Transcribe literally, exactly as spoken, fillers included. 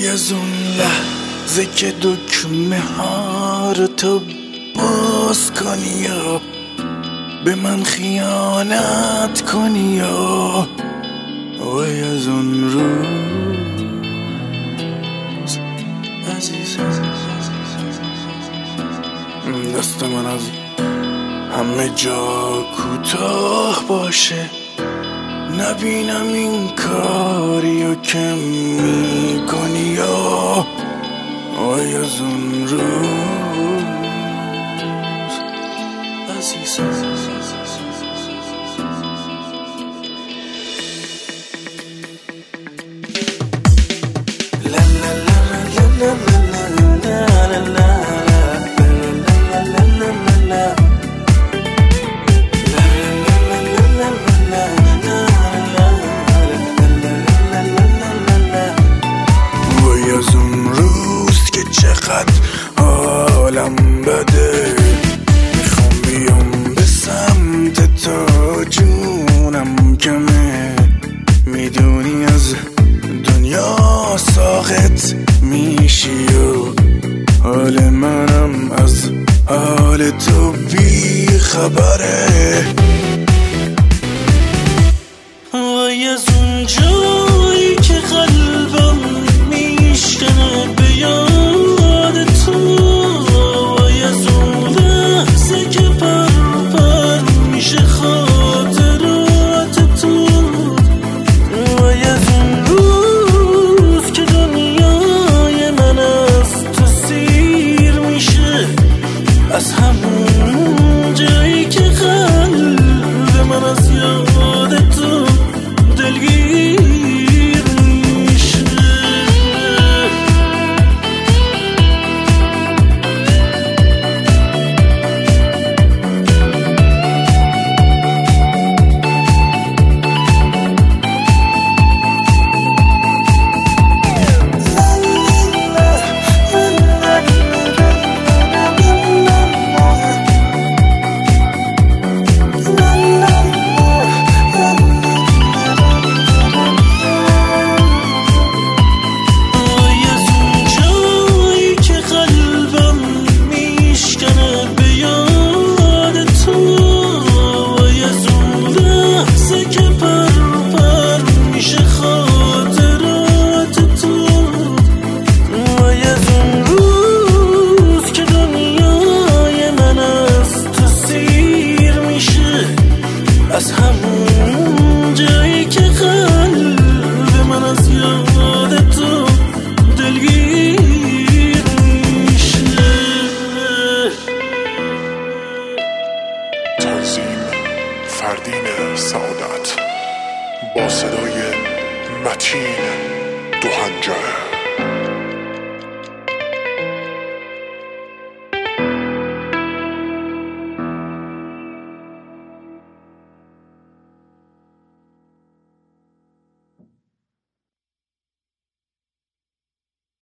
وای از اون لحظه که دکمه ها رو تو باز کنی یا به من خیانت کنی یا وای از اون روز عزیز دست من از همه جا کوتاه باشه نبینم این کاریو که میکنی یا وای از اون روز عزیز لا لا لا لا لا لا لا چقدر حالم بده میخوام بیام به سمت تو جونم کمه میدونی از دنیا ساقط میشی و حال منم از حال تو بی خبره وای از اون جایی که قلبم میشکنه به یاد تو وای از اون لحظه که پر پر میشه خاطرات تو وای از اون روز که دنیای من از تو سیر میشه از همون جایی که قلب من از یاد تو دلگیر از همون جایی که قلب من از یاد تو دلگیر میشه. تنظیم فردین سعادت با صدای متین دوهنجره.